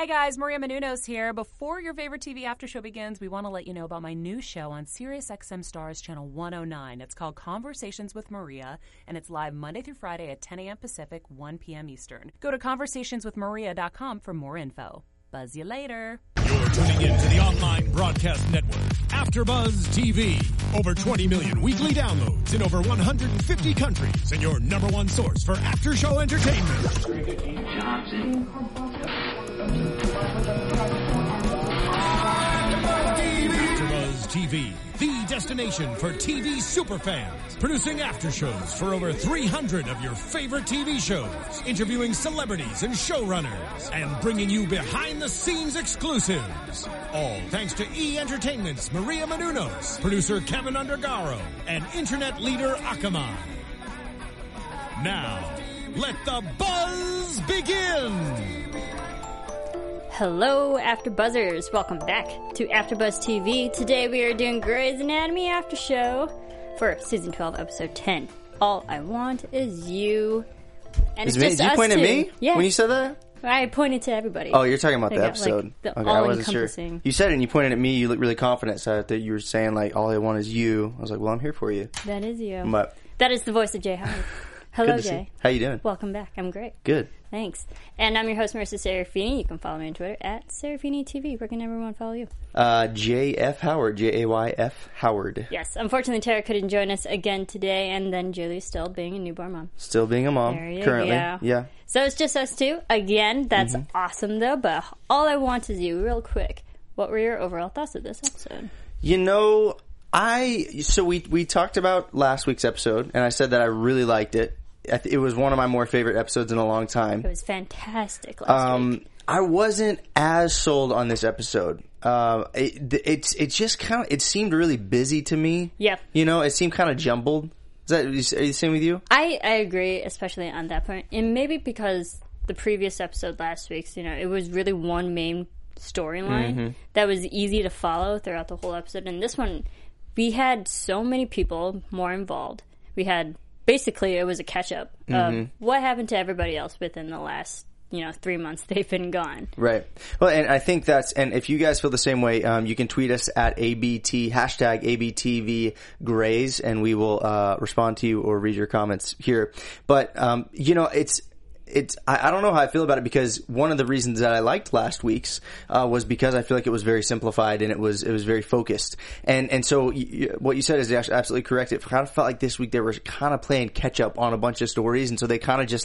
Hey guys, Maria Menounos here. Before your favorite TV after show begins, we want to let you know about my new show on SiriusXM Stars Channel 109. It's called Conversations with Maria, and it's live Monday through Friday at 10 a.m. Pacific, 1 p.m. Eastern. Go to conversationswithmaria.com for more info. Buzz you later. You're tuning in to the online broadcast network, AfterBuzz TV. Over 20 million weekly downloads in over 150 countries, and your number one source for after-show entertainment. AfterBuzz TV, the destination for TV superfans, producing aftershows for over 300 of your favorite TV shows, interviewing celebrities and showrunners, and bringing you behind-the-scenes exclusives. All thanks to E! Entertainment's Maria Menounos, producer Kevin Undergaro, and internet leader Akamai. Now, let the buzz begin! Hello, AfterBuzzers. Welcome back to AfterBuzz TV. Today we are doing Grey's Anatomy After Show for Season 12, Episode 10. All I Want Is You. And it's just Did you us point two. at me Yeah. when you said that? I pointed to everybody. Oh, you're talking about They the got, episode. like, the okay, I wasn't sure. all-encompassing. You said it and you pointed at me. You looked really confident, so I thought you were saying, like, all I want is you. I was like, well, I'm here for you. That is you. But That is the voice of Jay Howard. Hello, good to Jay. see. How you doing? Welcome back. I'm great. Good. Thanks. And I'm your host, Marissa Serafini. You can follow me on Twitter at Serafini TV. Where can everyone follow you? J.F. Howard. J-A-Y-F. Howard. Yes. Unfortunately, Tara couldn't join us again today, and then Julie's still being a newborn mom. Still being a mom. There you currently. go. Yeah. So it's just us two. Again, that's awesome, though. But all I want is you, real quick. What were your overall thoughts of this episode? You know, we talked about last week's episode, and I said that I really liked it. It was one of my more favorite episodes in a long time. It was fantastic last week. I wasn't as sold on this episode. It just kind of, it seemed really busy to me. Yeah. You know, it seemed kind of jumbled. Are you the same with you? I agree, especially on that point. And maybe because the previous episode last week's, it was really one main storyline that was easy to follow throughout the whole episode. And this one, we had so many people more involved. We had, basically, it was a catch-up of what happened to everybody else within the last 3 months they've been gone. Right. Well, and I think and if you guys feel the same way, you can tweet us at ABT, hashtag ABTVGrays, and we will respond to you or read your comments here. But, I don't know how I feel about it, because one of the reasons that I liked last week's was because I feel like it was very simplified and it was very focused. And so what you said is absolutely correct. It kind of felt like this week they were kind of playing catch up on a bunch of stories, and so they kind of just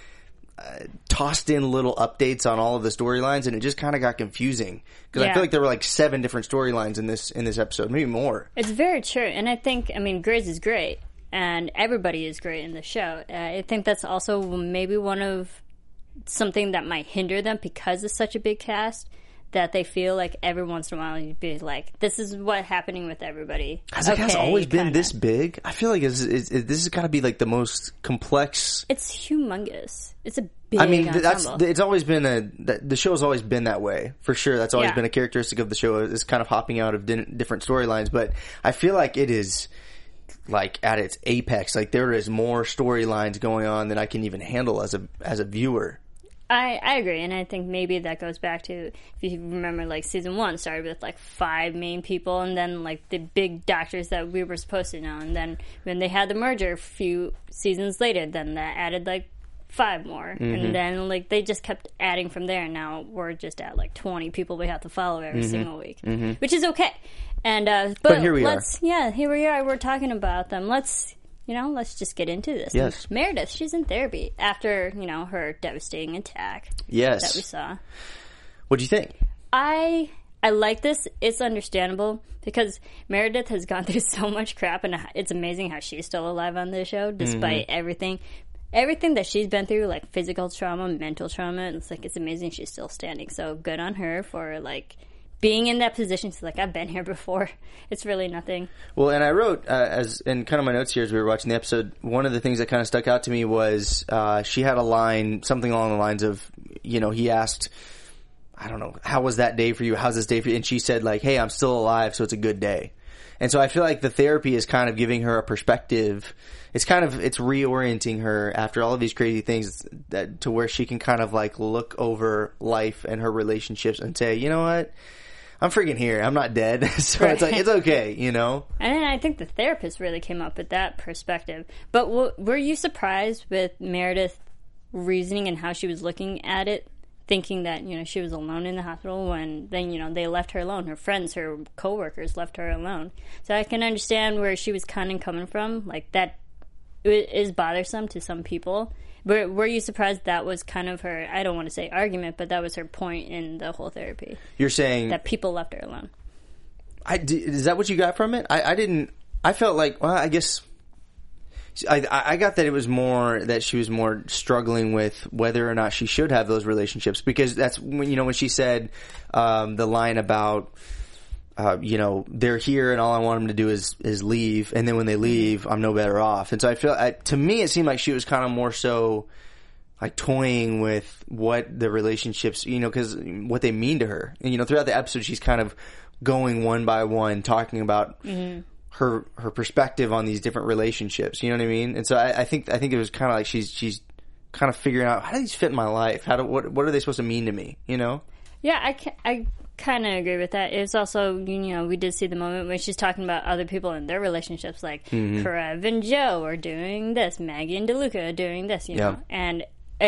tossed in little updates on all of the storylines, and it just kind of got confusing because I feel like there were 7 different storylines in this episode, maybe more. It's very true, and I think Grey's is great, and everybody is great in the show. I think that's also maybe one of something that might hinder them because it's such a big cast, that they feel like every once in a while you'd be like, this is what's happening with everybody. Has the cast always been this big? I feel like this has got to be the most complex. It's humongous. It's a big ensemble. It's always been the show's always been that way, for sure. That's always been a characteristic of the show, is kind of hopping out of different storylines. But I feel like it is at its apex. There is more storylines going on than I can even handle as a viewer. I agree, and I think maybe that goes back to, if you remember, Season 1 started with, 5 main people, and then, the big doctors that we were supposed to know, and then when they had the merger a few seasons later, then that added, 5 more, and then, they just kept adding from there, and now we're just at, 20 people we have to follow every single week, which is okay. And, but here we are. Yeah, here we are, we're talking about them. Let's just get into this. Yes. And Meredith, she's in therapy after, her devastating attack. Yes. That we saw. What do you think? I like this. It's understandable because Meredith has gone through so much crap, and it's amazing how she's still alive on this show despite everything. Everything that she's been through, physical trauma, mental trauma, it's amazing she's still standing. So good on her for, being in that position. She's I've been here before. It's really nothing. Well, and I wrote, as in kind of my notes here as we were watching the episode, one of the things that kind of stuck out to me was she had a line, something along the lines of, he asked, I don't know, how was that day for you? How's this day for you? And she said, hey, I'm still alive, so it's a good day. And so I feel like the therapy is kind of giving her a perspective. It's reorienting her after all of these crazy things to where she can kind of like look over life and her relationships and say, you know what? I'm freaking here. I'm not dead. So it's like, it's okay, you know? And I think the therapist really came up with that perspective. But were you surprised with Meredith's reasoning and how she was looking at it, thinking that, you know, she was alone in the hospital when then, you know, they left her alone. Her friends, her coworkers left her alone. So I can understand where she was kind of coming from. Like, that is bothersome to some people. But were you surprised that was kind of her, I don't want to say argument, but that was her point in the whole therapy? You're saying... that people left her alone. Is that what you got from it? I didn't... I felt like, well, I guess... I got that it was more that she was more struggling with whether or not she should have those relationships, because that's when, you know, when she said the line about you know, they're here and all I want them to do is leave, and then when they leave I'm no better off. And so I feel, to me it seemed like she was kind of more so like toying with what the relationships, you know, because what they mean to her. And, you know, throughout the episode she's kind of going one by one talking about her perspective on these different relationships, you know what I mean? And so I think it was kind of like she's kind of figuring out, how do these fit in my life? What are they supposed to mean to me, you know? Yeah, I kind of agree with that. It's also, you know, we did see the moment when she's talking about other people in their relationships, like Karev and Joe are doing this, Maggie and DeLuca are doing this, you know? And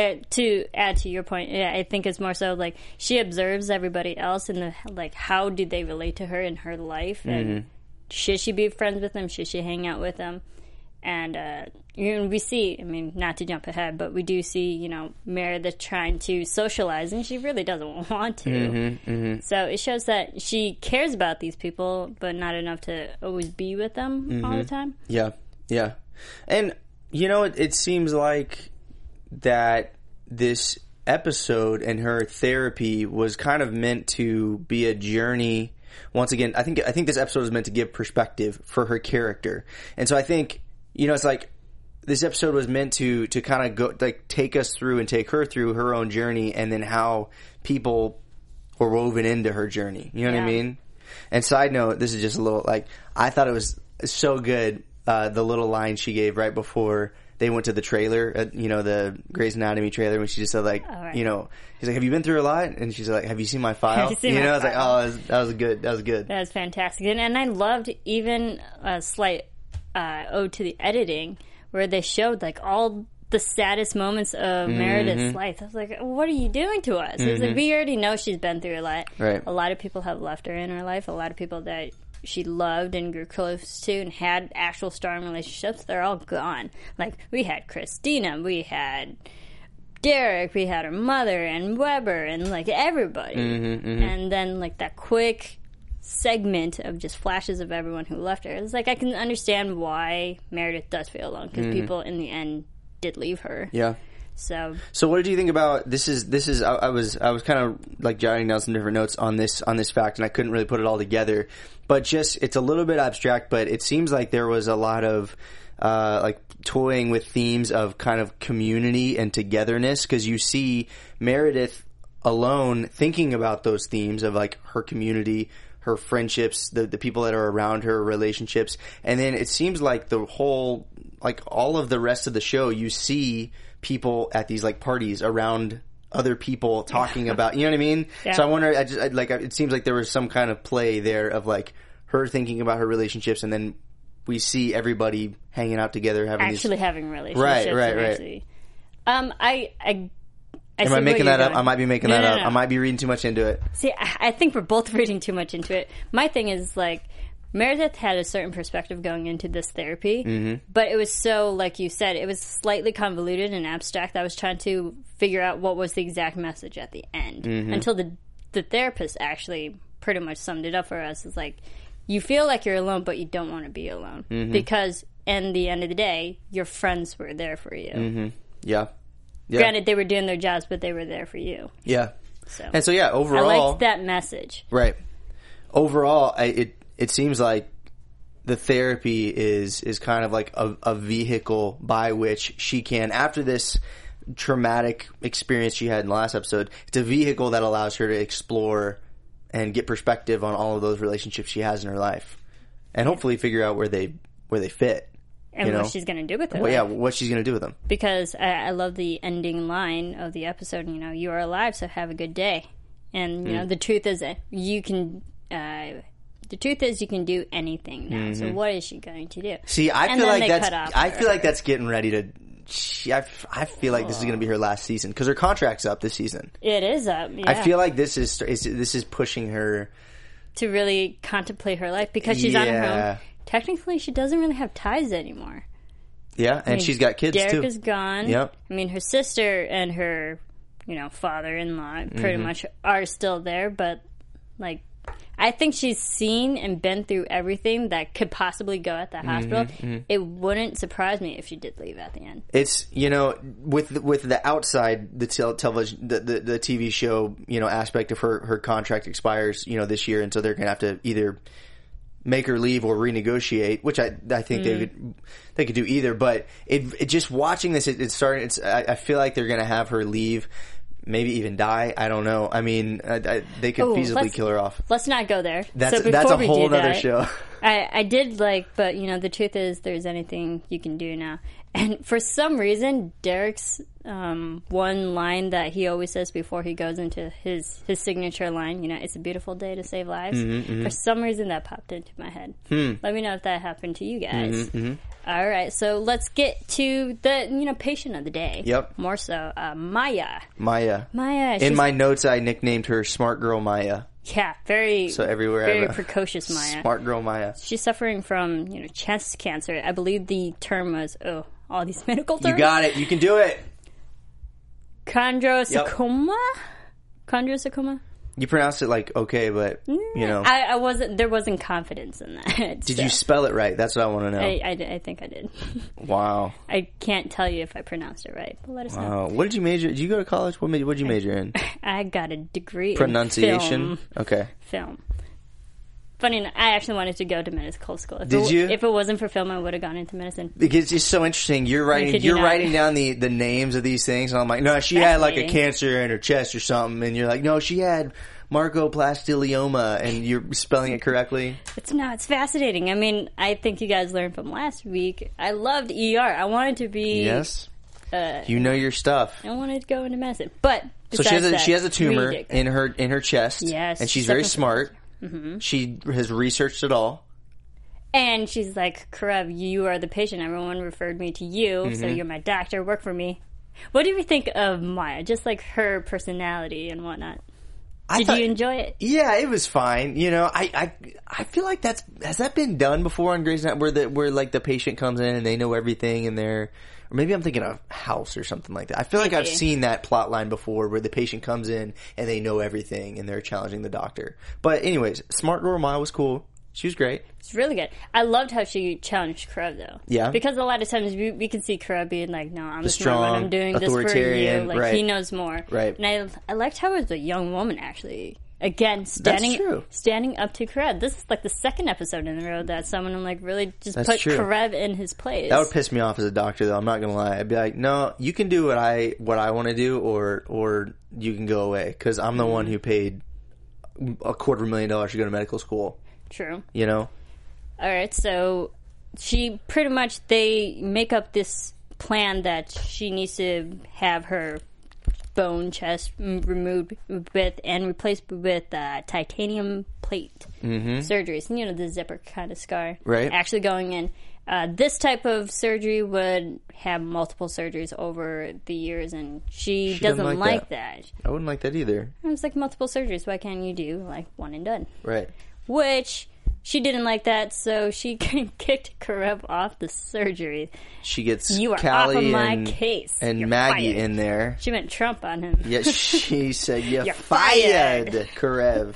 to add to your point, yeah, I think it's more so like she observes everybody else and like, how do they relate to her in her life, and should she be friends with them? Should she hang out with them? And you know, we see, I mean, not to jump ahead, but we do see, you know, Meredith trying to socialize, and she really doesn't want to. So it shows that she cares about these people, but not enough to always be with them all the time. Yeah, yeah. And, you know, it seems like that this episode and her therapy was kind of meant to be a journey. Once again, I think this episode is meant to give perspective for her character. And so I think, you know, it's like this episode was meant to kind of go, like, take us through and take her through her own journey, and then how people were woven into her journey. You know what I mean? And side note, this is just a little, like, I thought it was so good, the little line she gave right before they went to the trailer, you know, the Grey's Anatomy trailer, when she just said, like, you know, he's like, have you been through a lot? And she's like, have you seen my file? You know, I was like, oh, that was good. That was good. That was fantastic. And I loved even a slight ode to the editing, where they showed, like, all the saddest moments of Meredith's life. I was like, what are you doing to us? It was like, we already know she's been through a lot. Right. A lot of people have left her in her life. A lot of people that she loved and grew close to and had actual strong relationships, they're all gone. Like, we had Christina, we had Derek, we had her mother and Weber and, like, everybody. And then, like, that quick segment of just flashes of everyone who left her. It's like, I can understand why Meredith does feel alone, because people in the end did leave her. Yeah. So what did you think about this? Is I was kind of like jotting down some different notes on this fact, and I couldn't really put it all together. But just, it's a little bit abstract, but it seems like there was a lot of like toying with themes of kind of community and togetherness, because you see Meredith alone thinking about those themes of, like, her community, her friendships, the people that are around her, relationships, and then it seems like the whole, like, all of the rest of the show, you see people at these, like, parties around other people talking about, you know what I mean? Yeah. So I wonder, it seems like there was some kind of play there of, like, her thinking about her relationships, and then we see everybody hanging out together, having relationships. Right. Am I making that up? I might be making that up. I might be reading too much into it. See, I think we're both reading too much into it. My thing is, like, Meredith had a certain perspective going into this therapy, but it was so, like you said, it was slightly convoluted and abstract. I was trying to figure out what was the exact message at the end, until the therapist actually pretty much summed it up for us. It's like, you feel like you're alone, but you don't want to be alone, because in the end of the day, your friends were there for you. Yeah. Granted, they were doing their jobs, but they were there for you. Yeah. So, and so, yeah, overall, I liked that message. Right. Overall, it seems like the therapy is kind of like a vehicle by which she can, after this traumatic experience she had in the last episode, it's a vehicle that allows her to explore and get perspective on all of those relationships she has in her life. and hopefully figure out where they fit. And what she's going to do with it. Well, yeah, what she's going to do with them. Because I love the ending line of the episode, you are alive, so have a good day. And, the truth is that you can do anything now. So what is she going to do? See, I feel like that's getting ready to... I feel like this is going to be her last season because her contract's up this season. It is up, yeah. I feel like this is pushing her... to really contemplate her life because she's on her own. Technically, she doesn't really have ties anymore. Yeah, and she's got kids, Derek too. Derek is gone. Yep. I mean, her sister and her, father-in-law pretty much are still there, but, I think she's seen and been through everything that could possibly go at the hospital. It wouldn't surprise me if she did leave at the end. It's, with the outside, the television, the TV show, aspect of her contract expires, this year, and so they're going to have to either make her leave or renegotiate, which I think they could do either. But it just watching this, it's starting. I feel like they're going to have her leave, maybe even die. I don't know. I mean, they could feasibly kill her off. Let's not go there. That's a whole other show. I did but the truth is, there's anything you can do now. And for some reason, Derek's one line that he always says before he goes into his signature line, it's a beautiful day to save lives. For some reason, that popped into my head. Let me know if that happened to you guys. All right, so let's get to the patient of the day. Yep. More so, Maya. Maya. In my notes, I nicknamed her Smart Girl Maya. Yeah, very precocious Maya. Smart Girl Maya. She's suffering from chest cancer. I believe the term was all these medical terms. You got it. You can do it. Chondrosarcoma? Chondrosarcoma? You pronounced it okay, but I wasn't. There wasn't confidence in that. Did you spell it right? That's what I want to know. I think I did. Wow. I can't tell you if I pronounced it right, but let us know. What did you major? Did you go to college? What did you major in? I got a degree pronunciation. In film. Okay. Film. Funny enough, I actually wanted to go to medical school. Did you? If it wasn't for film, I would have gone into medicine. Because it's just so interesting. You're writing down the names of these things, and I'm like, no, she had a cancer in her chest or something, and you're like, no, she had Marcoplastidioma, and you're spelling it correctly. It's fascinating. I mean, I think you guys learned from last week. I loved ER. I wanted to be... Yes. You know your stuff. I wanted to go into medicine, but so she has a tumor in her chest. Yes, and she's very smart. Mm-hmm. She has researched it all. And she's like, Karev, you are the patient. Everyone referred me to you, so you're my doctor. Work for me. What do you think of Maya? Just her personality and whatnot. Did you enjoy it? Yeah, it was fine. I feel like has that been done before on Grey's Anatomy, where the patient comes in and they know everything and or maybe I'm thinking of House or something like that. I feel like I've seen that plot line before where the patient comes in and they know everything and they're challenging the doctor. But anyways, Smart Girl Maya was cool. She was great. It's really good. I loved how she challenged Karev, though. Yeah. Because a lot of times we can see Karev being like, no, I'm the strong, smart, I'm doing this for you. Right. He knows more. Right. And I liked how it was a young woman, actually. Again, standing up to Karev. This is the second episode in a row that someone really just put Karev in his place. That would piss me off as a doctor, though. I'm not gonna lie. I'd be like, no, you can do what I want to do, or you can go away, because I'm the one who paid $250,000 to go to medical school. True. All right, so they make up this plan that she needs to have her bone chest removed with and replaced with titanium plate surgery. So, the zipper kind of scar. Right. Actually going in. This type of surgery would have multiple surgeries over the years, and she doesn't like that. I wouldn't like that either. I was like, multiple surgeries, why can't you do one and done? Right. Which... she didn't like that, so she kicked Karev off the surgery. She gets you are Callie off of my case. And You're Maggie fired. In there. She meant Trump on him. Yeah, she said, you're fired, Karev.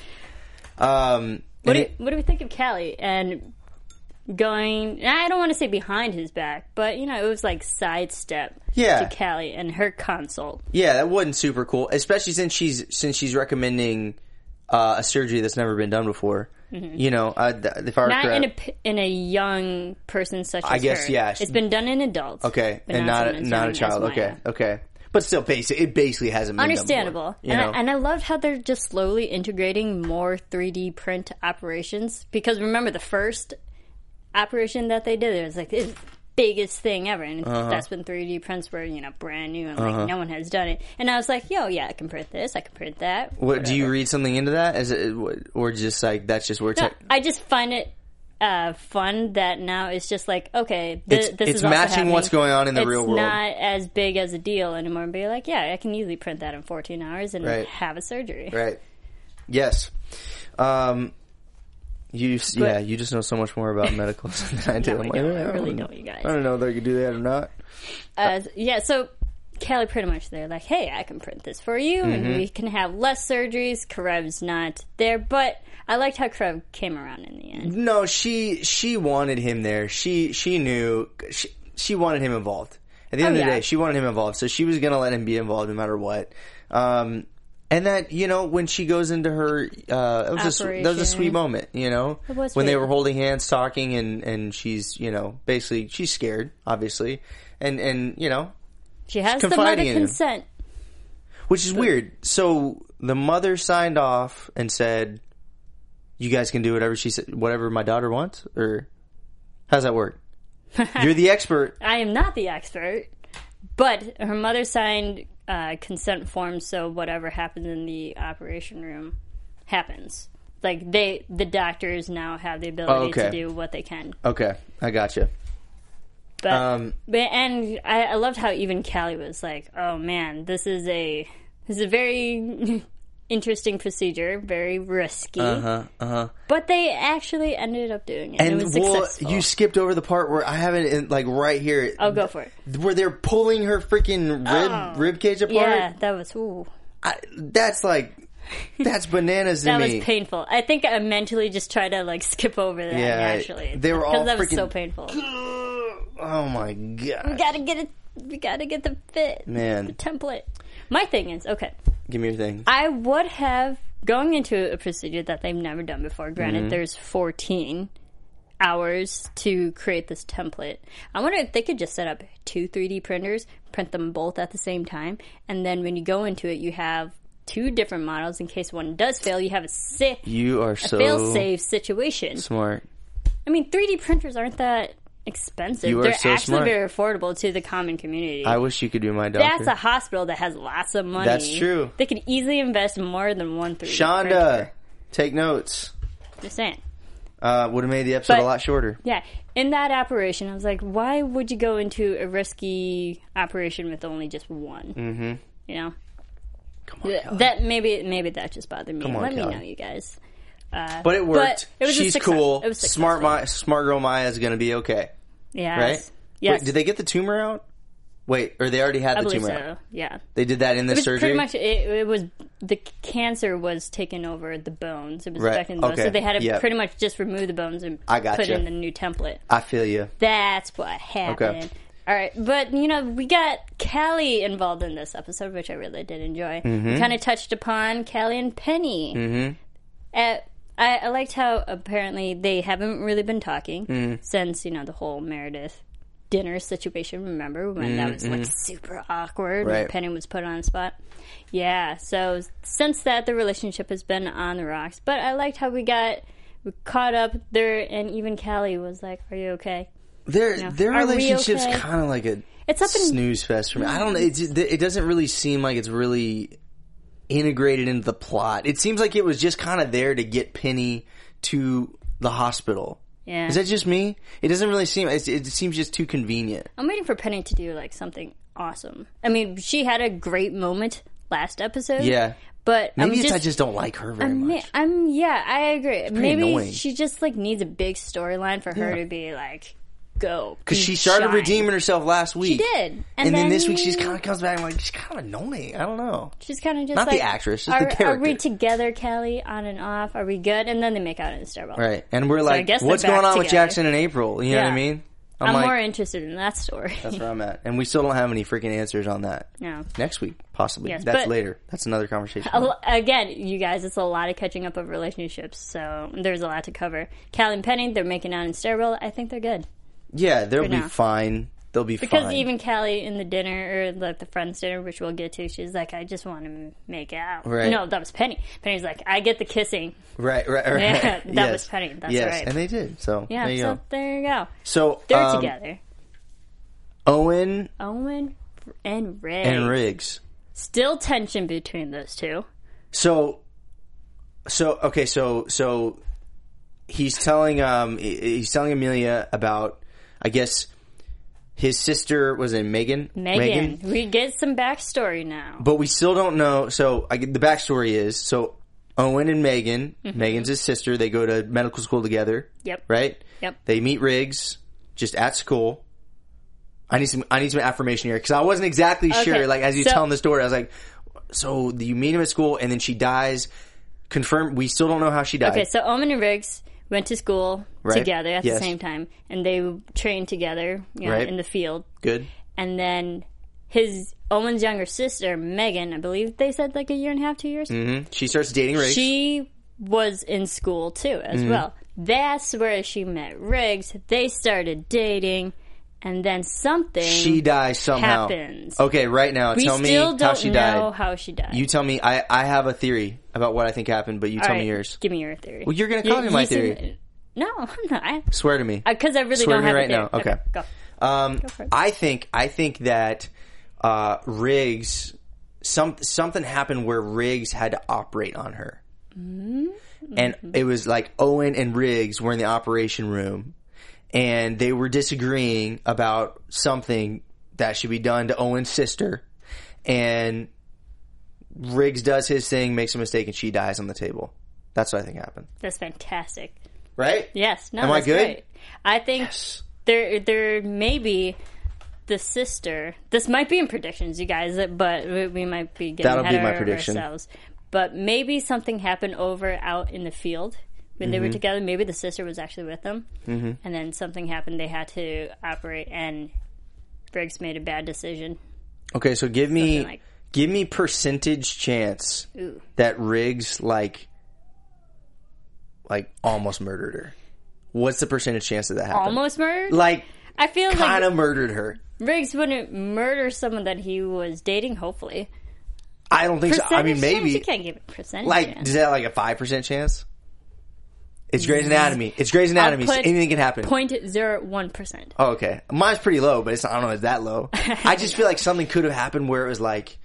What do we think of Callie and going? I don't want to say behind his back, but it was sidestep to Callie and her consult. Yeah, that wasn't super cool, especially since she's recommending a surgery that's never been done before. Mm-hmm. If I were not in a young person such as I guess, her. yeah. It's been done in adults. Okay, and not a child. Okay. But still, it basically hasn't been understandable. Done before, and I loved how they're just slowly integrating more 3D print operations. Because remember, the first operation that they did. It was like the biggest thing ever, and that's when 3D prints were, brand new, and like no one has done it. And I was like, yo, yeah, I can print this, I can print that. What do you read something into that? Is it, or just like that's just where I just find it fun that now it's just like, okay, this it's is matching what's going on in the real world. It's not as big as a deal anymore. And be like, yeah, I can easily print that in 14 hours and have a surgery. Right. Yes. You just know so much more about medical than I do. I really don't, you guys. I don't know whether you can do that or not. So Callie pretty much they're like, hey, I can print this for you, and we can have less surgeries. Karev's not there, but I liked how Karev came around in the end. No, she wanted him there. She knew she wanted him involved. At the end of the day, she wanted him involved, so she was going to let him be involved no matter what. And that, when she goes into her, that was a sweet moment, It was when they were holding hands, talking, and she's, basically, she's scared, obviously, and she has the mother consent. Which is weird. So the mother signed off and said, you guys can do whatever my daughter wants? Or how's that work? You're the expert. I am not the expert. But her mother signed consent forms, so whatever happens in the operation room happens. Like, the doctors now have the ability to do what they can. Okay, I gotcha. But I loved how even Callie was like, "Oh man, this is a very interesting procedure, very risky." But they actually ended up doing it. And it was successful. You skipped over the part where I have it right here. I'll go for it. Where they're pulling her freaking rib cage apart. Yeah, that was that's bananas to me. That was painful. I think I mentally just tried to skip over that naturally. They were all because that was so painful. Oh my god! We gotta get it. We gotta get the fit, man. The template. My thing is, okay. Give me your thing. I would have going into a procedure that they've never done before. Granted, there's 14 hours to create this template. I wonder if they could just set up 2 3D printers, print them both at the same time, and then when you go into it, you have 2 different models in case one does fail. You have a fail-safe situation. Smart. I mean, 3D printers aren't that expensive. They're actually smart. Very affordable to the common community. I wish you could be my doctor. That's a hospital that has lots of money. That's true. They could easily invest more than one 3D Shonda, printer. take notes. Just saying. Would have made the episode a lot shorter. Yeah. In that operation, I was like, why would you go into a risky operation with only just one? Mm-hmm. Come on, Kelly. That maybe that just bothered me. Come on, Let Kelly. me know, you guys. But it worked. But it was She's cool. It was smart girl Maya is going to be okay. Yeah. Right? Yes. Wait, did they get the tumor out? Wait, or they already had the tumor out? Yeah. They did that in the surgery? Pretty much, it was, the cancer was taking over the bones. It was affecting the bones. Okay. So they had to pretty much just remove the bones and put in the new template. I feel you. That's what happened. Okay. All right, but, we got Callie involved in this episode, which I really did enjoy. We kind of touched upon Callie and Penny. I liked how apparently they haven't really been talking since, the whole Meredith dinner situation. Remember when that was super awkward when Penny was put on the spot? Yeah, so since that, the relationship has been on the rocks. But I liked how we caught up there, and even Callie was like, "Are you okay?" Their relationship's okay? kind of like a snooze fest for me. I don't know. It doesn't really seem like it's really integrated into the plot. It seems like it was just kind of there to get Penny to the hospital. Yeah. Is that just me? It doesn't really seem... It seems just too convenient. I'm waiting for Penny to do, something awesome. I mean, she had a great moment last episode. Yeah. But maybe I just don't like her very much. I agree. Maybe annoying. she just, needs a big storyline for her to be, go. Because she started redeeming herself last week. She did. And then this week she kind of comes back and she's kind of annoying. I don't know. She's kind of just not the actress, just the character. Are we together, Callie, on and off? Are we good? And then they make out in the stairwell. Right. And we're what's going on with Jackson and April? You know what I mean? I'm more interested in that story. That's where I'm at. And we still don't have any freaking answers on that. No. Next week, possibly. Yes, that's later. That's another conversation. Again, you guys, it's a lot of catching up of relationships, so there's a lot to cover. Callie and Penny, they're making out in stairwell. I think they're good. Yeah, they'll be fine. They'll be Because fine. even Callie in the dinner, or like the friends dinner, which we'll get to, she's like, I just want to make out. Right. No, that was Penny. Penny's like, I get the kissing. Right. Yeah, that Yes. was Penny. That's yes. right. And they did. So Yeah, there you so go. there you go. So They're together. Owen Owen and Riggs. and Riggs. Still tension between those two. So he's telling Amelia about, I guess, his sister was in Megan. Megan. We get some backstory now. But we still don't know. So the backstory is, so Owen and Megan, Megan's his sister, they go to medical school together. Yep. Right? Yep. They meet Riggs just at school. I need some affirmation here, because I wasn't exactly sure. Like, as you telling the story, I was like, so you meet him at school and then she dies. Confirm. We still don't know how she died. Okay, so Owen and Riggs went to school Right. together at Yes. the same time, and they trained together, Right. in the field. Good. And then Owen's younger sister, Megan, I believe they said like a year and a half, 2 years. Mm-hmm. She starts dating Riggs. She was in school too, as well. That's where she met Riggs. They started dating, and then something She dies somehow. happens. Okay, right now, We tell me still how don't she know died. how she died. You tell me. I have a theory about what I think happened, but you All tell right, me yours. Give me your theory. Well, you're going to call me my theory. No, I'm not. Swear to me. Because I really Swear don't to me have right a theory. now. Okay. Go for it. I think that Riggs, something happened where Riggs had to operate on her. Mm-hmm. And it was like Owen and Riggs were in the operation room, and they were disagreeing about something that should be done to Owen's sister, and Riggs does his thing, makes a mistake, and she dies on the table. That's what I think happened. That's fantastic. Right? Yes. No, Am I that's good? great. I think there may be the sister. This might be in predictions, you guys, but we might be getting That'll ahead be my of prediction. ourselves. But maybe something happened over out in the field when they were together. Maybe the sister was actually with them, and then something happened. They had to operate, and Briggs made a bad decision. Okay, so give me like- percentage chance Ooh. that Riggs like almost murdered her. What's the percentage chance that happened? Almost murdered? Like I feel kind like of murdered her. Riggs wouldn't murder someone that he was dating, hopefully. I don't think so. I mean, Percentage chance? maybe You can't give it percentage like chance. is that like a 5% chance? It's Grey's Anatomy. It's Grey's Anatomy. So I'll put anything can happen. 0.01%. Oh, okay. Mine's pretty low, but I don't know. It's that low. I just feel like something could have happened where it was like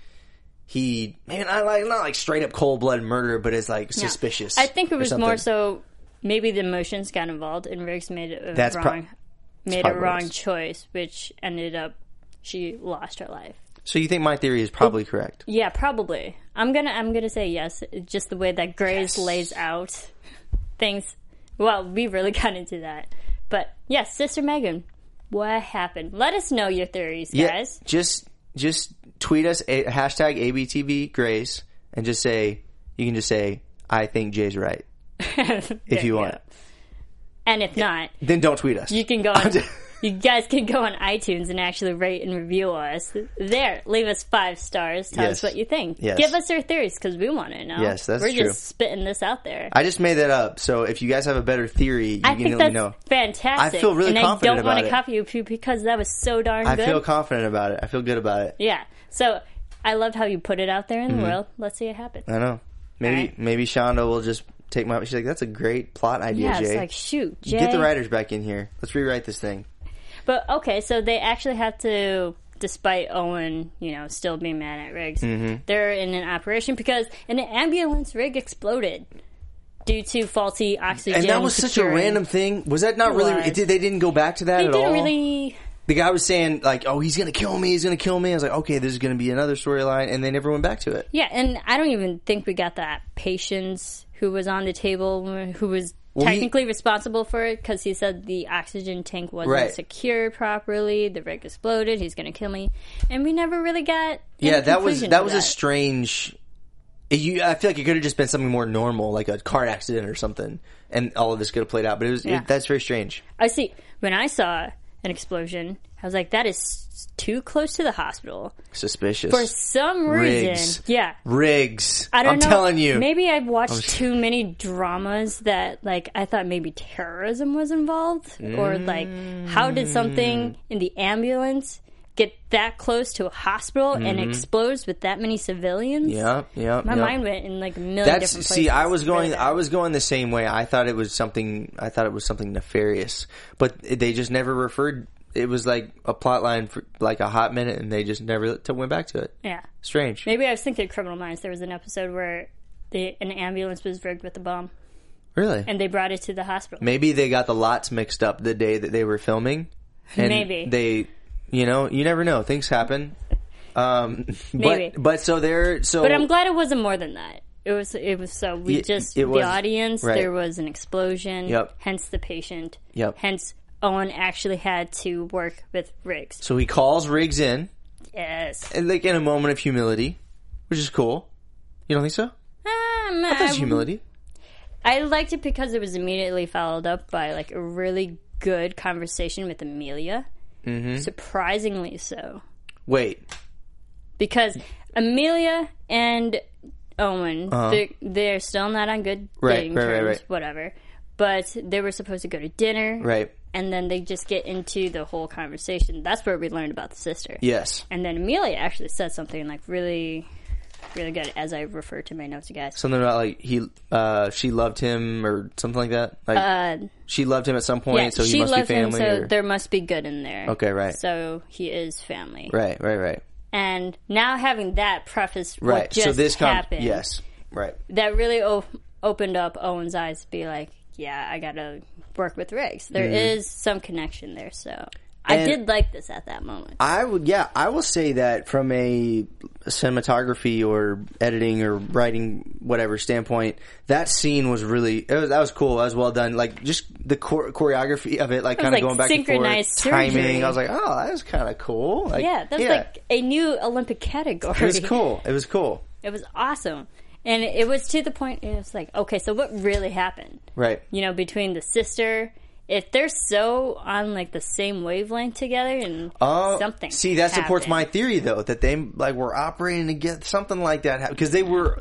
not like straight up cold blooded murder, but it's like suspicious. I think it was or more something. so maybe the emotions got involved and Riggs made a That's wrong probably what it wrong is. choice, which ended up she lost her life. So you think my theory is probably correct? Yeah, probably. I'm gonna say yes. Just the way that Grey's lays out things. Well, we really got into that, but yes, Sister Megan, what happened? Let us know your theories, guys. Yeah, just tweet us hashtag ABTV Grace and you can just say I think Jay's right if you want. And if not, Then don't tweet us. you can go on. You guys can go on iTunes and actually rate and review us. There, leave us 5 stars. Tell us Yes. what you think. Yes. Give us your theories because we want to know. Yes, that's We're true. just spitting this out there. I just made that up, so if you guys have a better theory, you I can think let that's me know. fantastic. I feel really and confident I don't want about to it. copy you because that was so darn I good. feel confident about it. I feel good about it. Yeah. So I loved how you put it out there in the world. Let's see it happen. I know. Maybe Shonda will just take my. She's like, that's a great plot idea, Yeah, Jay. it's like, shoot, Jay. Get the writers back in here. Let's rewrite this thing. But, okay, so they actually had to, despite Owen, still being mad at Riggs, they're in an operation because an ambulance rig exploded due to faulty oxygen. And that was such a securing. random thing. Was that not It really? was. They didn't go back to that They at didn't all. really. The guy was saying like, "Oh, he's gonna kill me. He's gonna kill me." I was like, "Okay, this is gonna be another storyline," and they never went back to it. Yeah, and I don't even think we got that Patience who was on the table, who was technically responsible for it because he said the oxygen tank wasn't Right. secured properly. The rig exploded. He's going to kill me, and we never really got. Yeah, any that was conclusion that to was a strange. I feel like it could have just been something more normal, like a car accident or something, and all of this could have played out. But it was Yeah. that's very strange. I see. When I saw an explosion. I was like, that is too close to the hospital. Suspicious. For some reason. Riggs. Yeah. Riggs. I don't know. I'm telling you. Maybe I've watched too many dramas that, like, I thought maybe terrorism was involved. Or, like, how did something in the ambulance get that close to a hospital and explodes with that many civilians? Yep. My mind went in, like, a million different places. See, I was going the same way. I thought it was something nefarious. But they just never referred. It was like a plot line for like a hot minute, and they just never went back to it. Yeah. Strange. Maybe I was thinking of Criminal Minds. There was an episode where an ambulance was rigged with a bomb. Really? And they brought it to the hospital. Maybe they got the lots mixed up the day that they were filming. And Maybe. They, you never know. Things happen. Maybe. But so they're... But I'm glad it wasn't more than that. It was so the audience, right. There was an explosion, Yep. Hence the patient, Yep. Hence Owen actually had to work with Riggs. So he calls Riggs in, Yes. and like in a moment of humility, which is cool. You don't think so? That's humility. I liked it because it was immediately followed up by like a really good conversation with Amelia. Mm-hmm. Surprisingly so. Wait. Because Amelia and Owen, they're still not on good dating terms, right. Whatever. But they were supposed to go to dinner. Right. And then they just get into the whole conversation. That's where we learned about the sister. Yes. And then Amelia actually said something like really, really good, as I refer to my notes, you guys. Something about like she loved him or something like that. Like she loved him at some point, yeah, so he must be family. Him, so there must be good in there. Okay, right. So he is family. Right. And now having that preface, right. what just so this happened, yes, right. That really opened up Owen's eyes to be like, yeah, I gotta work with Riggs. There is some connection there, so I did like this at that moment. I will say that from a cinematography or editing or writing whatever standpoint, that scene was really that was cool. That was well done. Like just the choreography of it, like kind of going back and forth, timing. I was like, oh, that was kind of cool. Like, that's like a new Olympic category. It was cool. It was awesome. And it was to the point, it was like, okay, so what really happened? Right. Between the sister, if they're so on like the same wavelength together and something. See, that supports my theory though, that they like were operating to get something like that because they were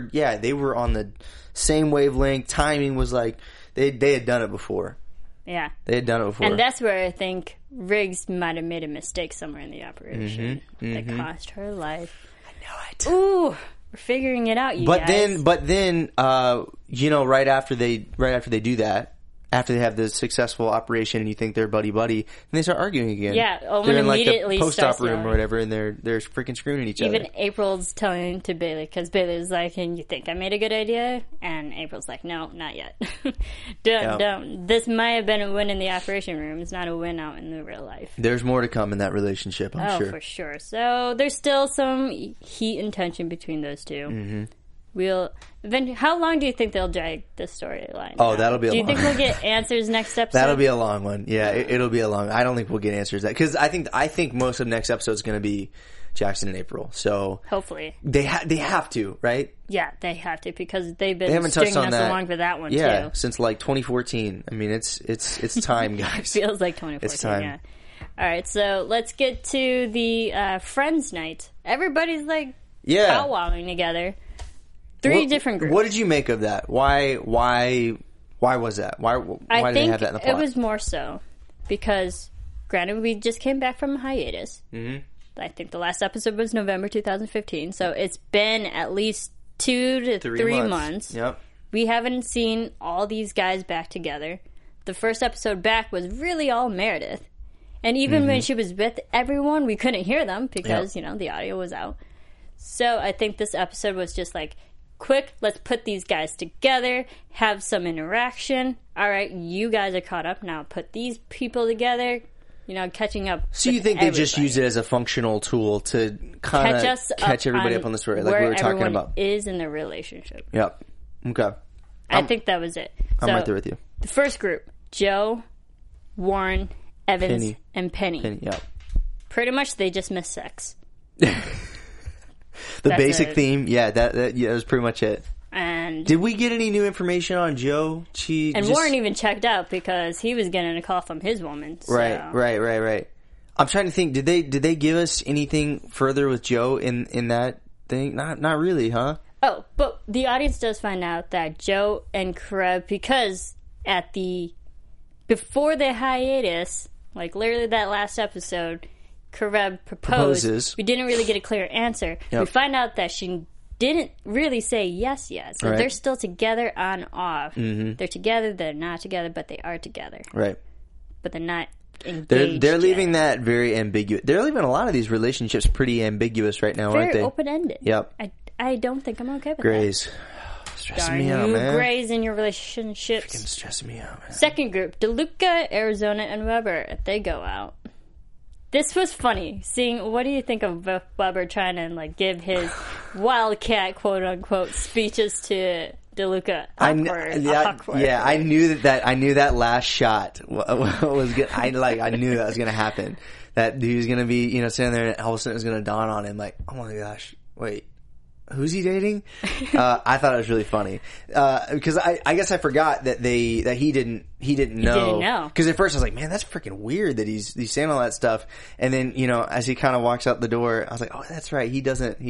on the same wavelength. Timing was like they had done it before. Yeah. They had done it before. And that's where I think Riggs might have made a mistake somewhere in the operation that cost her life. I know it. Ooh. We're figuring it out, guys. But then, right after they do that, after they have the successful operation and you think they're buddy, and they start arguing again. Yeah, Owen they're in like immediately the post-op room yelling. or whatever, and they're freaking screwing at each other. Even April's telling to Bailey, because Bailey's like, and you think I made a good idea? And April's like, no, not yet. Don't. This might have been a win in the operation room. It's not a win out in the real life. There's more to come in that relationship, I'm sure. Oh, for sure. So there's still some heat and tension between those two. Mm-hmm. How long do you think they'll drag this storyline? Oh, that'll be a long one. Do you think we'll get answers next episode? That'll be a long one. Yeah, it'll be a long one. I don't think we'll get answers because I think most of next episode is going to be Jackson and April. So hopefully they have to, right? Yeah, they have to because they've been stringing us along for that one too. Since like 2014. I mean, it's time, guys. Feels like 2014. It's time. Yeah. All right, so let's get to the Friends night. Everybody's like powwowing together. Three different groups. What did you make of that? Why was that? Why did they have that in the plot? It was more so because, granted, we just came back from a hiatus. Mm-hmm. I think the last episode was November 2015, so it's been at least 2 to 3 months. Yep. We haven't seen all these guys back together. The first episode back was really all Meredith. And even when she was with everyone, we couldn't hear them because, the audio was out. So I think this episode was just like, quick, let's put these guys together, have some interaction. All right, you guys are caught up now. Put these people together, catching up. So you think they just use it as a functional tool to kind of catch everybody up on the story, like we were talking about? Is in their relationship. Yep. Okay. I think that was it. I'm right there with you. The first group: Joe, Warren, Evans, and Penny. Yep. Pretty much, they just miss sex. The basic theme, that was pretty much it. And and we get any new information on Joe? Warren even checked out because he was getting a call from his woman. So. Right. I'm trying to think. Did they give us anything further with Joe in that thing? Not really, huh? Oh, but the audience does find out that Joe and Karev, because before the hiatus, like literally that last episode, Karev proposes. We didn't really get a clear answer. Yep. We find out that she didn't really say yes yet. So they're still together on off. Mm-hmm. They're together, they're not together, but they are together. Right. But they're not engaged. They're leaving that very ambiguous. They're leaving a lot of these relationships pretty ambiguous right now, aren't they? Very open-ended. Yep. I don't think I'm okay with Grays. that. Stressing me out, man. Grays in your relationships. Freaking stressing me out, man. Second group, DeLuca, Arizona, and Weber. They go out. This was funny. Seeing, what do you think of Weber trying to give his wildcat quote unquote speeches to DeLuca? Awkward. Yeah, I knew that last shot was good. I knew that was gonna happen. That he was gonna be sitting there and all of a sudden it was gonna dawn on him like, oh my gosh, wait. Who's he dating? I thought it was really funny because I guess I forgot that he didn't know. He didn't know because at first I was like, man, that's freaking weird that he's saying all that stuff. And then as he kind of walks out the door, I was like, oh, that's right. He doesn't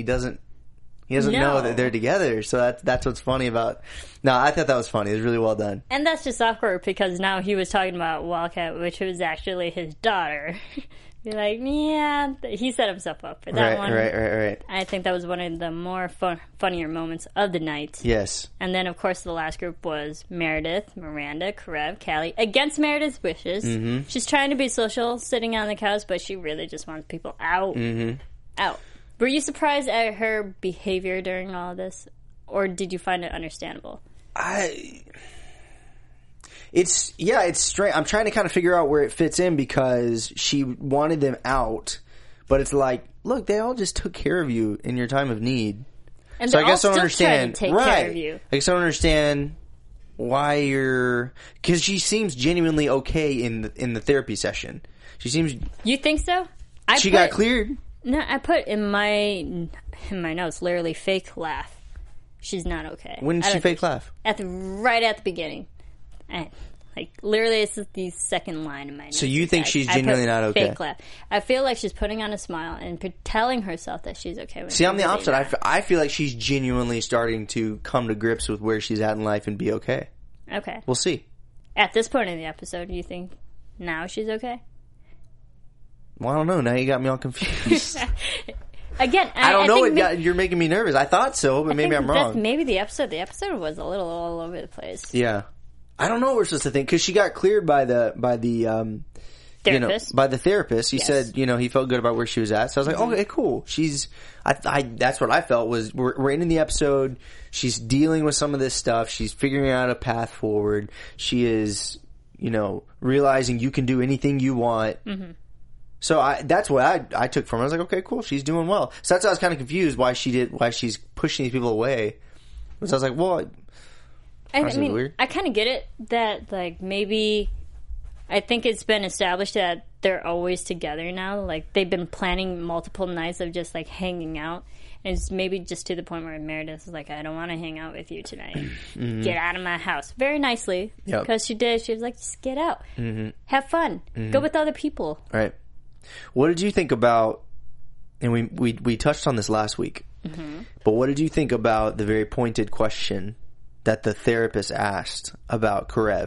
know that they're together. So that's what's funny about. No, I thought that was funny. It was really well done. And that's just awkward because now he was talking about Wildcat, which was actually his daughter. You're like, yeah, he set himself up for that one. Right. I think that was one of the more funnier moments of the night. Yes. And then, of course, the last group was Meredith, Miranda, Karev, Callie, against Meredith's wishes. Mm-hmm. She's trying to be social, sitting on the couch, but she really just wants people out. Mm-hmm. Out. Were you surprised at her behavior during all of this? Or did you find it understandable? It's strange. I'm trying to kind of figure out where it fits in because she wanted them out, but it's like, look, they all just took care of you in your time of need. And so I guess I don't understand. Care of you. I guess I don't understand why because she seems genuinely okay in the therapy session. She seems. You think so? She got cleared. No, I put in my notes literally fake laugh. She's not okay. When did she fake laugh? Right at the beginning. Literally, it's the second line in my notes. So you think she's genuinely not okay? Fake laugh. I feel like she's putting on a smile and telling herself that she's okay. See, I'm the opposite. I feel like she's genuinely starting to come to grips with where she's at in life and be okay. Okay. We'll see. At this point in the episode, do you think now she's okay? Well, I don't know. Now you got me all confused. Again, I don't know. You're making me nervous. I thought so, but maybe I'm wrong. Maybe the episode was a little all over the place. Yeah. I don't know what we're supposed to think because she got cleared by the therapist. By the therapist. He said, he felt good about where she was at. So I was like, okay, cool. That's what I felt was we're ending the episode. She's dealing with some of this stuff. She's figuring out a path forward. She is, realizing you can do anything you want. Mm-hmm. So that's what I took from her. I was like, okay, cool. She's doing well. So that's why I was kind of confused why she's pushing these people away. So I was like, well, I mean, I kind of get it that, maybe I think it's been established that they're always together now. They've been planning multiple nights of just, hanging out. And it's maybe just to the point where Meredith is like, I don't want to hang out with you tonight. Mm-hmm. Get out of my house. Very nicely. Because she did. She was like, just get out. Mm-hmm. Have fun. Mm-hmm. Go with other people. Right. What did you think about, and we touched on this last week, but what did you think about the very pointed question that the therapist asked about Karev?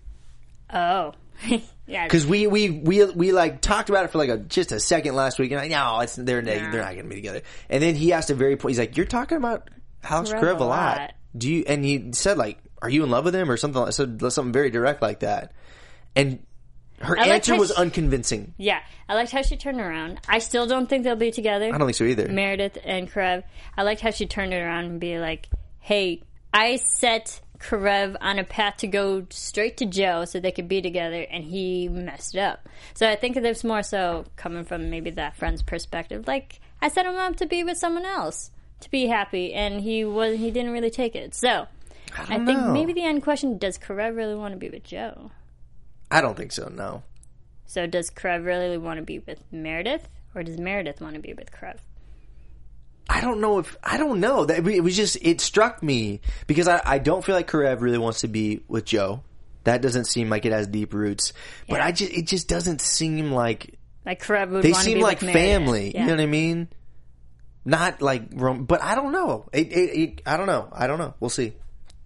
Oh, yeah. Because we talked about it for just a second last week, and they're not going to be together. And then he asked a very point. He's like, "You're talking about Alex Karev a lot. Do you?" And he said, "Are you in love with him or something?" Said something very direct like that, and her answer was unconvincing. Yeah, I liked how she turned around. I still don't think they'll be together. I don't think so either. Meredith and Karev. I liked how she turned it around and be like, "Hey, I set Karev on a path to go straight to Joe so they could be together, and he messed it up." So I think there's more so coming from maybe that friend's perspective. I set him up to be with someone else, to be happy, and he didn't really take it. So I think maybe the end question, does Karev really want to be with Joe? I don't think so, no. So does Karev really want to be with Meredith, or does Meredith want to be with Karev? I don't know. It was just, it struck me because I don't feel like Karev really wants to be with Joe. That doesn't seem like it has deep roots. But it just doesn't seem like Karev would they want to seem be like with family. Yeah. You know what I mean? Not like, but I don't know. I don't know. I don't know. We'll see.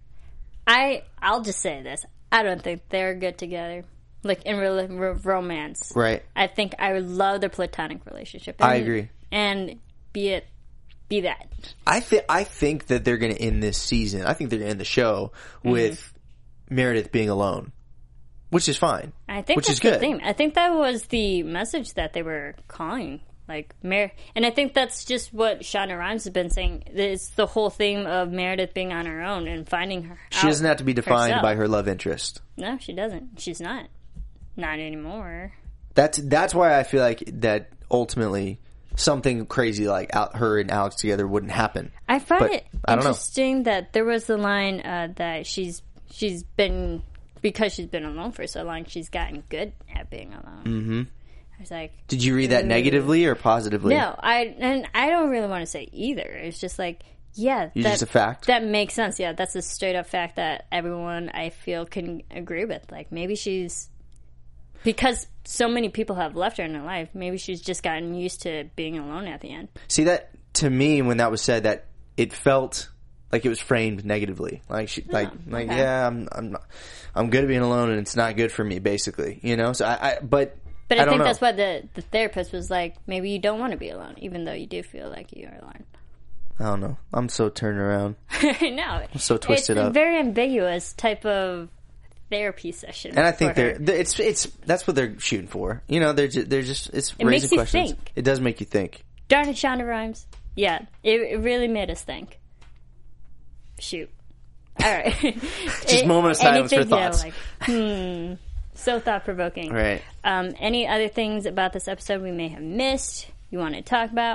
I'll just say this. I don't think they're good together. Like, in romance. Right. I think I would love their platonic relationship. I agree. And be that. I think that they're going to end this season. I think they're going to end the show with Meredith being alone, which is fine. I think which that's is good. the theme. I think that was the message that they were calling. Like, and I think that's just what Shonda Rhimes has been saying. It's the whole theme of Meredith being on her own and finding her. She doesn't have to be defined herself. by her love interest. No, she doesn't. She's not. Not anymore. That's why I feel like that ultimately something crazy like her and Alex together wouldn't happen. I find it I don't know. interesting that there was the line that she's been, because she's been alone for so long, she's gotten good at being alone. Mm-hmm. I was like, did you read that negatively or positively? No, I don't really want to say either. It's just like, yeah, it's just a fact. That makes sense. Yeah, that's a straight up fact that everyone I feel can agree with. Like, maybe because so many people have left her in her life, maybe she's just gotten used to being alone at the end. See, that to me, when that was said, that it felt like it was framed negatively. Like okay. Yeah, I'm good at being alone, and it's not good for me, basically. You know, so But I think that's why the therapist was like, maybe you don't want to be alone, even though you do feel like you are alone. I don't know. I'm so turned around. I know. I'm so twisted up. It's a very ambiguous type of therapy session. And I think that's what they're shooting for. You know, they're just it's it raising makes you questions. Think. It does make you think. Darn it, Shonda Rhimes. Yeah, it really made us think. Shoot. All right. Just moment of silence for thoughts. So thought-provoking. Right. Any other things about this episode we may have missed you want to talk about?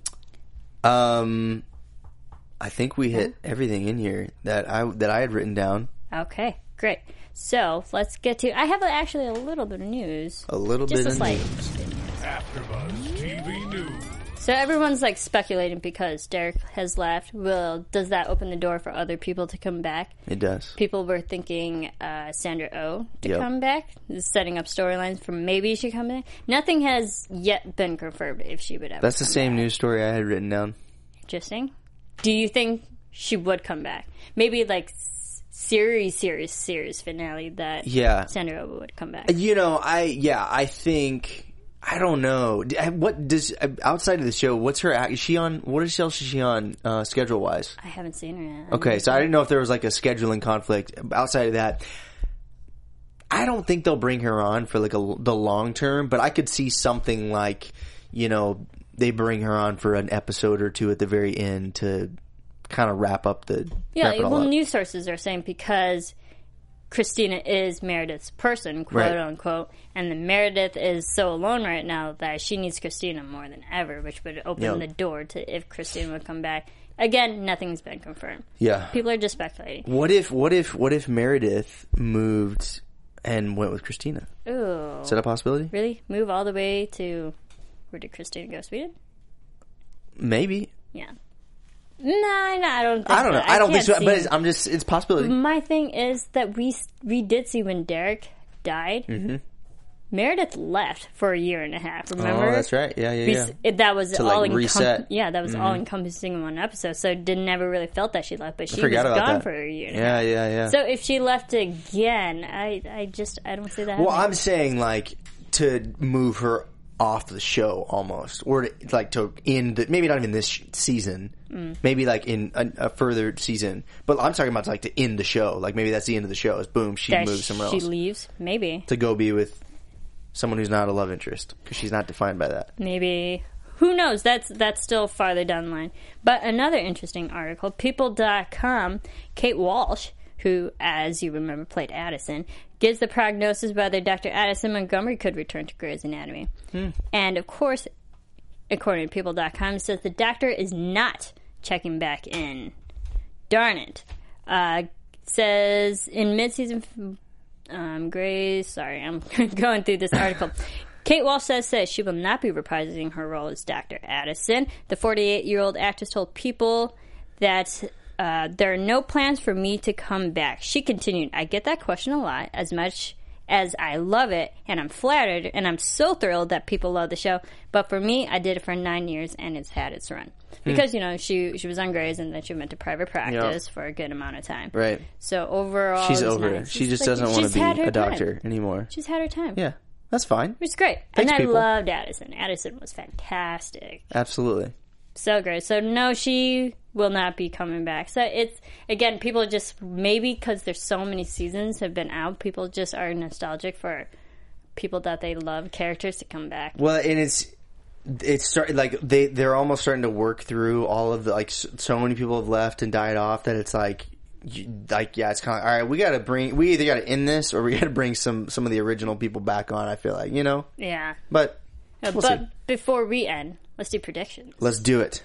I think we hit everything in here that I had written down. Okay, great. So let's get to. I have actually a little bit of news. A little bit of news. AfterBuzz TV News. So everyone's like speculating because Derek has left. Well, does that open the door for other people to come back? It does. People were thinking Sandra Oh to come back, setting up storylines for maybe she come back. Nothing has yet been confirmed if she would ever. That's the same news story I had written down. Interesting. Do you think she would come back? Maybe like series finale that Sandra Oh would come back. You know, I think. I don't know. What does outside of the show? What's her? Is she on? What else is she on schedule wise? I haven't seen her yet. Okay, so I didn't know if there was like a scheduling conflict outside of that. I don't think they'll bring her on for like the long term, but I could see something like, you know, they bring her on for an episode or two at the very end to kind of wrap up the news sources are saying because Christina is Meredith's person, quote unquote, and the Meredith is so alone right now that she needs Christina more than ever, which would open the door to if Christina would come back. Again, nothing's been confirmed. Yeah, people are just speculating. What if Meredith moved and went with Christina? Ooh, is that a possibility? Really, move all the way to where did Christina go? Sweden? Maybe. Yeah. No, I don't think so. I don't think so, but it's a possibility. My thing is that we did see when Derek died, Meredith left for a year and a half, remember? Oh, that's right. Yeah. That was to all reset. Yeah, that was all encompassing in one episode, so never really felt that she left, but she was gone for a year and a half. Yeah. So if she left again, I don't see that happening. Well, I'm saying like to move her off the show almost, or to end maybe not even this season, maybe like in a further season, but I'm talking about like to end the show, like maybe that's the end of the show is boom, she moves somewhere else, she leaves maybe to go be with someone who's not a love interest because she's not defined by that. Maybe, who knows, that's still farther down the line. But another interesting article, People.com, Kate Walsh, who, as you remember, played Addison, gives the prognosis whether Dr. Addison Montgomery could return to Grey's Anatomy. And, of course, according to People.com, it says the doctor is not checking back in. Darn it. Says in mid-season... Grey's... Sorry, I'm going through this article. Kate Walsh says she will not be reprising her role as Dr. Addison. The 48-year-old actress told People that there are no plans for me to come back. She continued, I get that question a lot, as much as I love it, and I'm flattered, and I'm so thrilled that people love the show. But for me, I did it for 9 years, and it's had its run. Because, you know, she was on Grey's, and then she went to private practice for a good amount of time. Right. So overall, she's over it. She just doesn't want to be a doctor anymore. She's had her time. Yeah, that's fine. Which is great. Thanks, and I people. loved Addison. Addison was fantastic. Absolutely. So great. So no, she will not be coming back. So it's, again, people just, maybe because there's so many seasons have been out, people just are nostalgic for people that they love, characters to come back. Well, and it's starting, like, they're almost starting to work through all of the, like, so many people have left and died off that it's like yeah, it's kind of, all right, we either got to end this or we got to bring some of the original people back on, I feel like, you know? Yeah. But we'll see. Before we end, let's do predictions. Let's do it.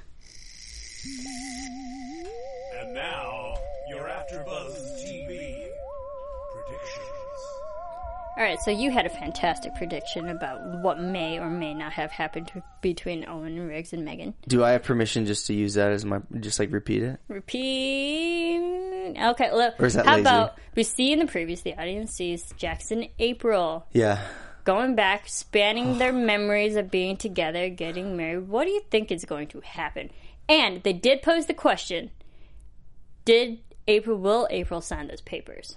And now, your AfterBuzz TV predictions. All right, so you had a fantastic prediction about what may or may not have happened between Owen and Riggs and Megan. Do I have permission just to use that as my, just like repeat it? Repeat. Okay, well, or is that how lazy? about we see in the previews, the audience sees Jackson and April. Yeah. Going back, spanning their memories of being together, getting married. What do you think is going to happen? And they did pose the question, will April sign those papers?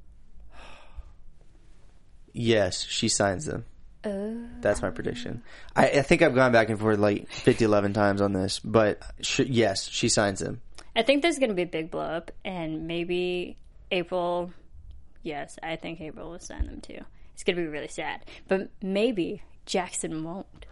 Yes, she signs them. That's my prediction. I think I've gone back and forth like 11 times on this, but yes, she signs them. I think there's going to be a big blow up, and maybe April, yes, I think April will sign them too. It's going to be really sad. But maybe Jackson won't.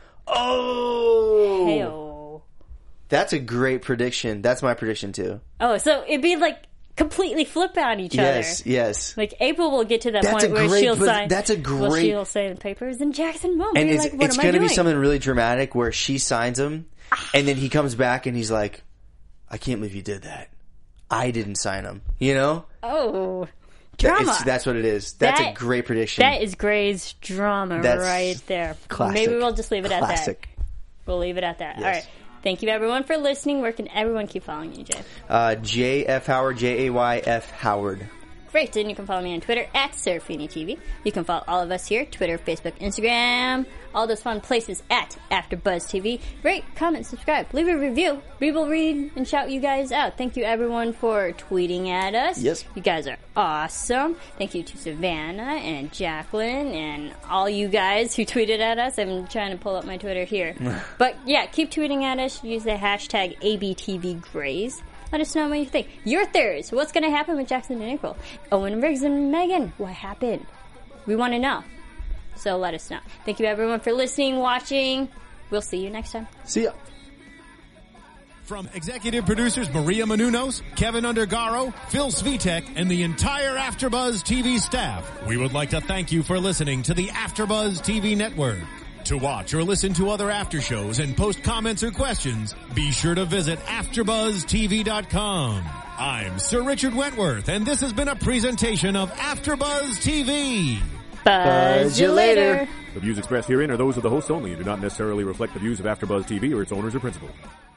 Oh! Hey-oh. That's a great prediction. That's my prediction too. Oh, so it'd be like completely flip on each other. Yes. Like April will get to that point where she'll sign. That's a great. Well, she'll sign the papers, and Jackson won't. And be it's like, what am I going to be doing? something really dramatic where she signs him, and then he comes back and he's like, "I can't believe you did that. I didn't sign him." You know? Oh, drama. That's what it is. That's a great prediction. That is Grey's drama right there. Classic. Maybe we'll just leave it at that. Classic. We'll leave it at that. Yes. All right. Thank you, everyone, for listening. Where can everyone keep following you, Jay? JF Howard, JAYF Howard. Great. And you can follow me on Twitter at SeraphiniTV. You can follow all of us here, Twitter, Facebook, Instagram, all those fun places at AfterBuzzTV. Rate, comment, subscribe, leave a review. We will read and shout you guys out. Thank you, everyone, for tweeting at us. Yes. You guys are awesome. Thank you to Savannah and Jacqueline and all you guys who tweeted at us. I'm trying to pull up my Twitter here. But, yeah, keep tweeting at us. Use the hashtag ABTVGrays. Let us know what you think. Your theories. What's going to happen with Jackson and April? Owen, Riggs, and Megan. What happened? We want to know. So let us know. Thank you, everyone, for listening, watching. We'll see you next time. See ya. From executive producers Maria Menounos, Kevin Undergaro, Phil Svitek, and the entire AfterBuzz TV staff, we would like to thank you for listening to the AfterBuzz TV network. To watch or listen to other after shows and post comments or questions, be sure to visit AfterBuzzTV.com. I'm Sir Richard Wentworth, and this has been a presentation of AfterBuzz TV. Buzz you later. The views expressed herein are those of the hosts only and do not necessarily reflect the views of AfterBuzz TV or its owners or principals.